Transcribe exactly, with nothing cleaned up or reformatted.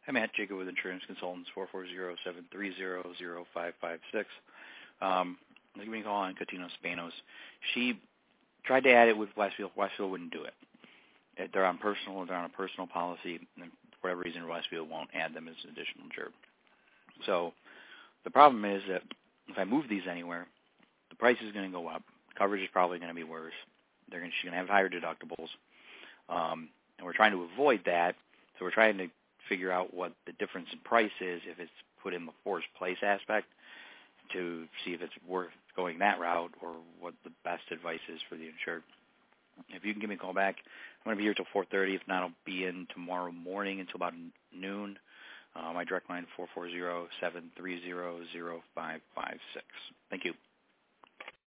Hi, Matt Jacob with Insurance Consultants, four four zero, seven three zero, zero five five six. Um, give me a call on Catino Spanos. She tried to add it with Westfield. Westfield wouldn't do it. They're on personal, they're on a personal policy, and for whatever reason, Westfield won't add them as an additional insured. So the problem is that if I move these anywhere, the price is going to go up. Coverage is probably going to be worse. They're going to, she's going to have higher deductibles. Um, and we're trying to avoid that, so we're trying to figure out what the difference in price is if it's put in the forced place aspect to see if it's worth going that route or what the best advice is for the insured. If you can give me a call back, I'm going to be here till four thirty. If not, I'll be in tomorrow morning until about noon. Uh, my direct line, four four zero, seven three zero, zero five five six. Thank you.